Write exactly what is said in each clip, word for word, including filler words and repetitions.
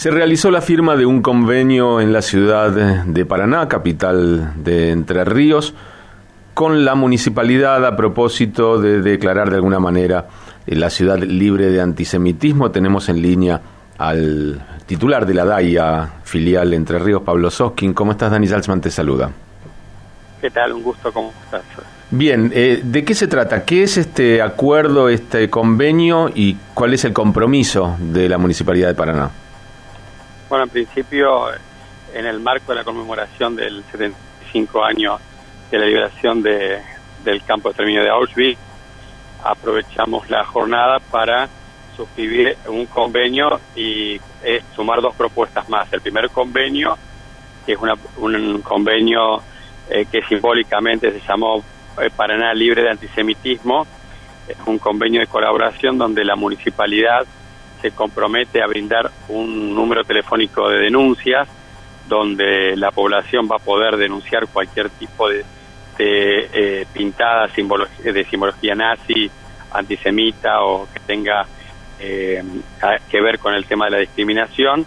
Se realizó la firma de un convenio en la ciudad de Paraná, capital de Entre Ríos, con la municipalidad a propósito de declarar de alguna manera la ciudad libre de antisemitismo. Tenemos en línea al titular de la DAIA, filial Entre Ríos, Pablo Soskin. ¿Cómo estás? Dani Salzman te saluda. ¿Qué tal? Un gusto, ¿cómo estás? Bien, eh, ¿de qué se trata? ¿Qué es este acuerdo, este convenio y cuál es el compromiso de la Municipalidad de Paraná? Bueno, en principio, en el marco de la conmemoración del setenta y cinco años de la liberación de, del campo de exterminio de Auschwitz, aprovechamos la jornada para suscribir un convenio y eh, sumar dos propuestas más. El primer convenio, que es una, un convenio eh, que simbólicamente se llamó eh, Paraná Libre de Antisemitismo, es un convenio de colaboración donde la municipalidad se compromete a brindar un número telefónico de denuncias, donde la población va a poder denunciar cualquier tipo de, de eh, pintada simbología, de simbología nazi, antisemita o que tenga eh, que ver con el tema de la discriminación,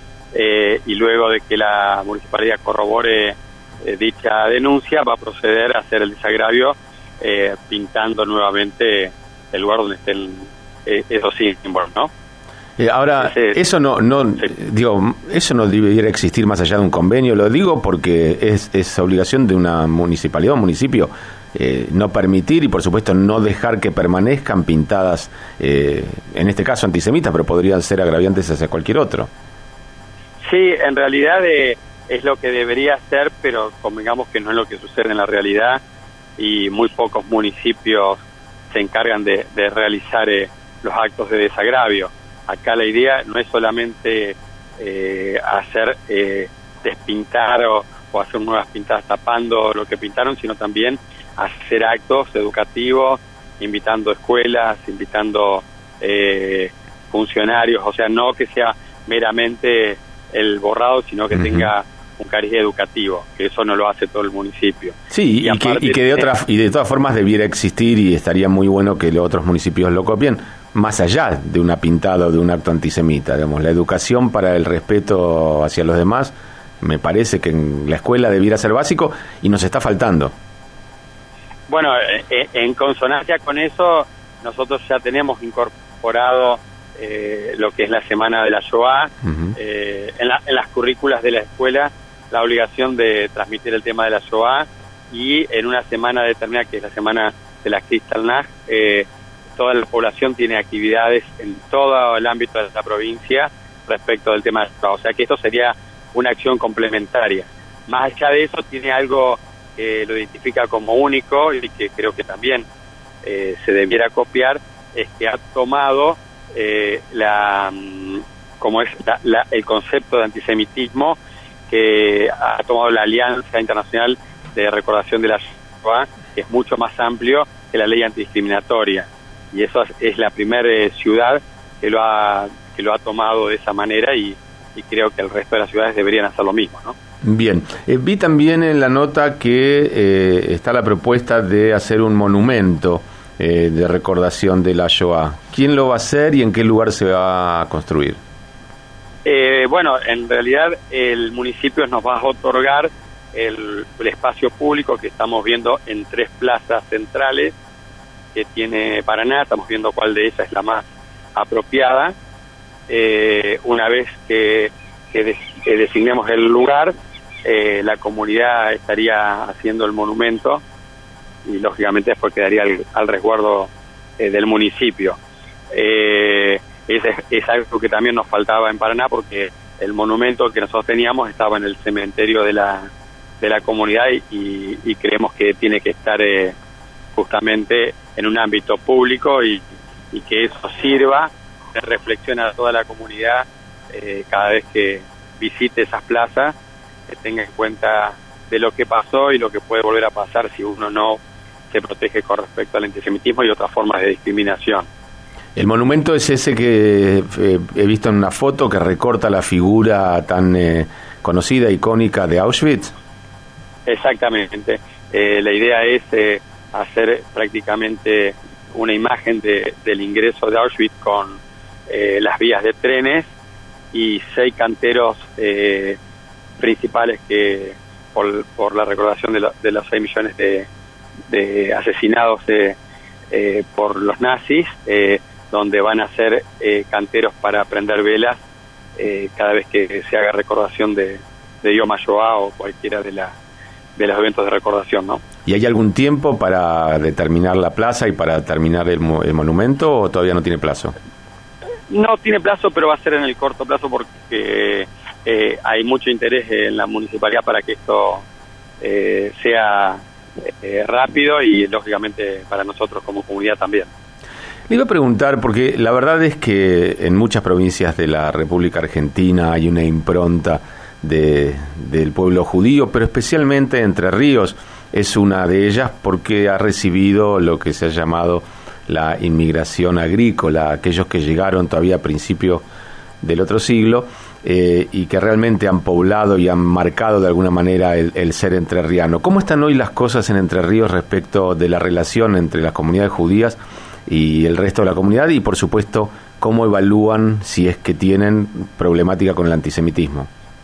eh, y luego de que la municipalidad corrobore eh, dicha denuncia, va a proceder a hacer el desagravio eh, pintando nuevamente el lugar donde estén eh, esos símbolos, ¿no? Eh, ahora, Ese, eso no, no sí. digo, eso no debiera existir más allá de un convenio. Lo digo porque es, es obligación de una municipalidad o municipio eh, no permitir y, por supuesto, no dejar que permanezcan pintadas, eh, en este caso antisemitas, pero podrían ser agraviantes hacia cualquier otro. Sí, en realidad eh, es lo que debería ser, pero convengamos que no es lo que sucede en la realidad y muy pocos municipios se encargan de, de realizar eh, los actos de desagravio. Acá la idea no es solamente eh, hacer eh, despintar o, o hacer nuevas pintadas tapando lo que pintaron, sino también hacer actos educativos, invitando escuelas, invitando eh, funcionarios, o sea, no que sea meramente el borrado, sino que uh-huh. tenga un cariz educativo, que eso no lo hace todo el municipio. Sí, y, y, que, y que de otras y de todas formas debiera existir y estaría muy bueno que los otros municipios lo copien, más allá de una pintada o de un acto antisemita, digamos, la educación para el respeto hacia los demás, me parece que en la escuela debiera ser básico y nos está faltando. Bueno, eh, en consonancia con eso, nosotros ya tenemos incorporado eh, lo que es la Semana de la Shoah, uh-huh. eh, en, la, en las currículas de la escuela, la obligación de transmitir el tema de la Shoah, y en una semana determinada, que es la Semana de la Kristallnacht, eh, toda la población tiene actividades en todo el ámbito de la provincia respecto del tema de la Shoah. O sea que esto sería una acción complementaria. Más allá de eso, tiene algo que lo identifica como único y que creo que también eh, se debiera copiar, es que ha tomado eh, la como es la, la, el concepto de antisemitismo que ha tomado la Alianza Internacional de Recordación de la Shoah, que es mucho más amplio que la ley antidiscriminatoria. Y eso es, es la primera eh, ciudad que lo ha que lo ha tomado de esa manera y, y creo que el resto de las ciudades deberían hacer lo mismo, ¿no? Bien, eh, vi también en la nota que eh, está la propuesta de hacer un monumento eh, de recordación de la Shoah. ¿Quién lo va a hacer y en qué lugar se va a construir? Eh, bueno, en realidad el municipio nos va a otorgar el, el espacio público que estamos viendo en tres plazas centrales que tiene Paraná. Estamos viendo cuál de ellas es la más apropiada. Eh, una vez que, que, des, que designemos el lugar, eh, la comunidad estaría haciendo el monumento y lógicamente después quedaría al, al resguardo eh, del municipio. Eh, es, es algo que también nos faltaba en Paraná, porque el monumento que nosotros teníamos estaba en el cementerio de la de la comunidad y, y creemos que tiene que estar eh, justamente en un ámbito público y, y que eso sirva de reflexión a toda la comunidad eh, cada vez que visite esas plazas, que tenga en cuenta de lo que pasó y lo que puede volver a pasar si uno no se protege con respecto al antisemitismo y otras formas de discriminación. El monumento es ese que eh, he visto en una foto que recorta la figura tan eh, conocida, icónica de Auschwitz. Exactamente. Eh, la idea es eh, hacer prácticamente una imagen de, del ingreso de Auschwitz con eh, las vías de trenes y seis canteros eh, principales que por, por la recordación de, lo, de los seis millones de, de asesinados eh, eh, por los nazis, eh, donde van a ser eh, canteros para prender velas eh, cada vez que se haga recordación de, de Yom HaShoah o cualquiera de, la, de los eventos de recordación, ¿no? ¿Y hay algún tiempo para determinar la plaza y para terminar el, el monumento o todavía no tiene plazo? No tiene plazo, pero va a ser en el corto plazo porque eh, hay mucho interés en la municipalidad para que esto eh, sea eh, rápido y lógicamente para nosotros como comunidad también. Le iba a preguntar, porque la verdad es que en muchas provincias de la República Argentina hay una impronta de, del pueblo judío, pero especialmente Entre Ríos es una de ellas porque ha recibido lo que se ha llamado la inmigración agrícola, aquellos que llegaron todavía a principios del otro siglo eh, y que realmente han poblado y han marcado de alguna manera el, el ser entrerriano. ¿Cómo están hoy las cosas en Entre Ríos respecto de la relación entre las comunidades judías y el resto de la comunidad? Y por supuesto, ¿cómo evalúan si es que tienen problemática con el antisemitismo?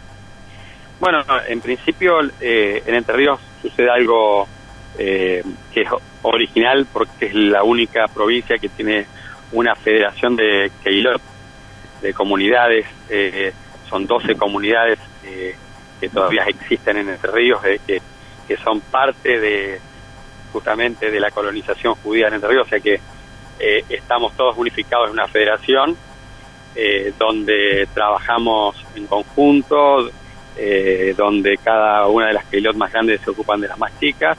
Bueno, en principio eh, en Entre Ríos sucede algo eh, que es original porque es la única provincia que tiene una federación de Keilot, de comunidades, eh, son doce comunidades eh, que todavía existen en Entre Ríos, eh, que, que son parte de justamente de la colonización judía en Entre Ríos, o sea que eh, estamos todos unificados en una federación eh, donde trabajamos en conjunto, eh, donde cada una de las Keilot más grandes se ocupan de las más chicas.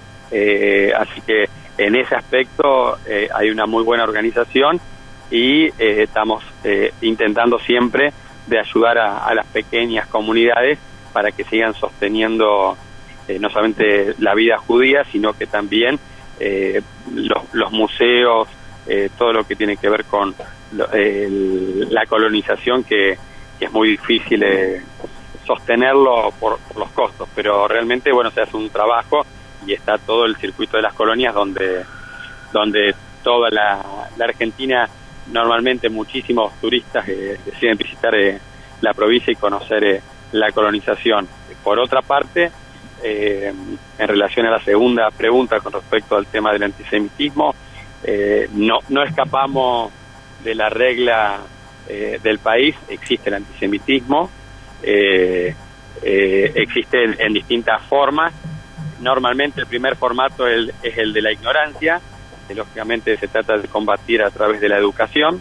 Eh, así que en ese aspecto eh, hay una muy buena organización y eh, estamos eh, intentando siempre de ayudar a, a las pequeñas comunidades para que sigan sosteniendo eh, no solamente la vida judía, sino que también eh, los, los museos, eh, todo lo que tiene que ver con lo, eh, la colonización, que, que es muy difícil eh, sostenerlo por, por los costos, pero realmente bueno, se hace un trabajo y está todo el circuito de las colonias donde donde toda la, la Argentina, normalmente muchísimos turistas eh, deciden visitar eh, la provincia y conocer eh, la colonización. Por otra parte, eh, en relación a la segunda pregunta con respecto al tema del antisemitismo, eh, no, no escapamos de la regla eh, del país, existe el antisemitismo, eh, eh, existe en, en distintas formas. Normalmente el primer formato es el, es el de la ignorancia, que lógicamente se trata de combatir a través de la educación,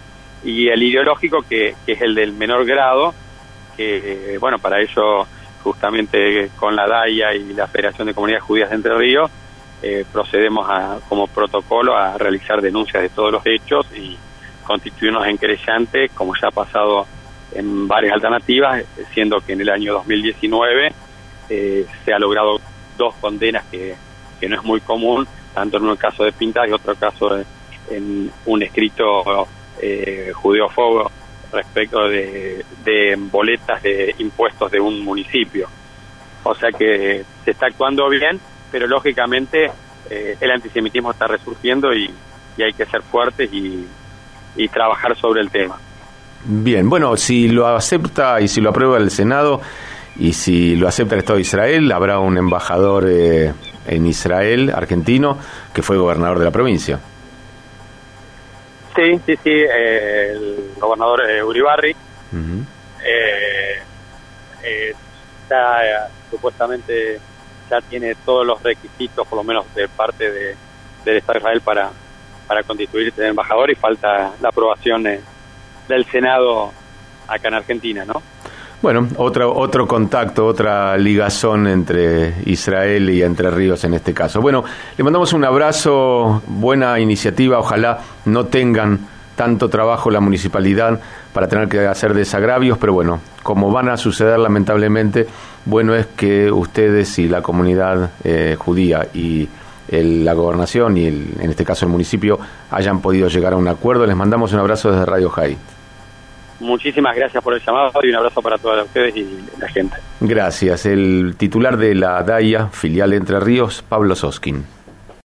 y el ideológico, que, que es el del menor grado, que bueno, para ello justamente con la DAIA y la Federación de Comunidades Judías de Entre Ríos eh, procedemos a, como protocolo a realizar denuncias de todos los hechos y constituirnos en querellantes, como ya ha pasado en varias alternativas, siendo que en el año dos mil diecinueve eh, se ha logrado dos condenas que, que no es muy común, tanto en un caso de Pintas y otro caso de, en un escrito eh, judeófobo respecto de, de boletas de impuestos de un municipio. O sea que se está actuando bien, pero lógicamente eh, el antisemitismo está resurgiendo y, y hay que ser fuertes y, y trabajar sobre el tema. Bien, bueno, si lo acepta y si lo aprueba el Senado, y si lo acepta el Estado de Israel, habrá un embajador eh, en Israel, argentino, que fue gobernador de la provincia. Sí, sí, sí, eh, el gobernador eh, Uribarri. Uh-huh. eh, eh, ya eh, supuestamente ya tiene todos los requisitos, por lo menos de parte de, del Estado de Israel, para, para constituirse en embajador, y falta la aprobación eh, del Senado acá en Argentina, ¿no? Bueno, otro, otro contacto, otra ligazón entre Israel y Entre Ríos en este caso. Bueno, le mandamos un abrazo, buena iniciativa, ojalá no tengan tanto trabajo la municipalidad para tener que hacer desagravios, pero bueno, como van a suceder lamentablemente, bueno es que ustedes y la comunidad eh, judía y el, la gobernación y el, en este caso el municipio hayan podido llegar a un acuerdo. Les mandamos un abrazo desde Radio High. Muchísimas gracias por el llamado y un abrazo para todos ustedes y la gente. Gracias. El titular de la DAIA, filial Entre Ríos, Pablo Soskin.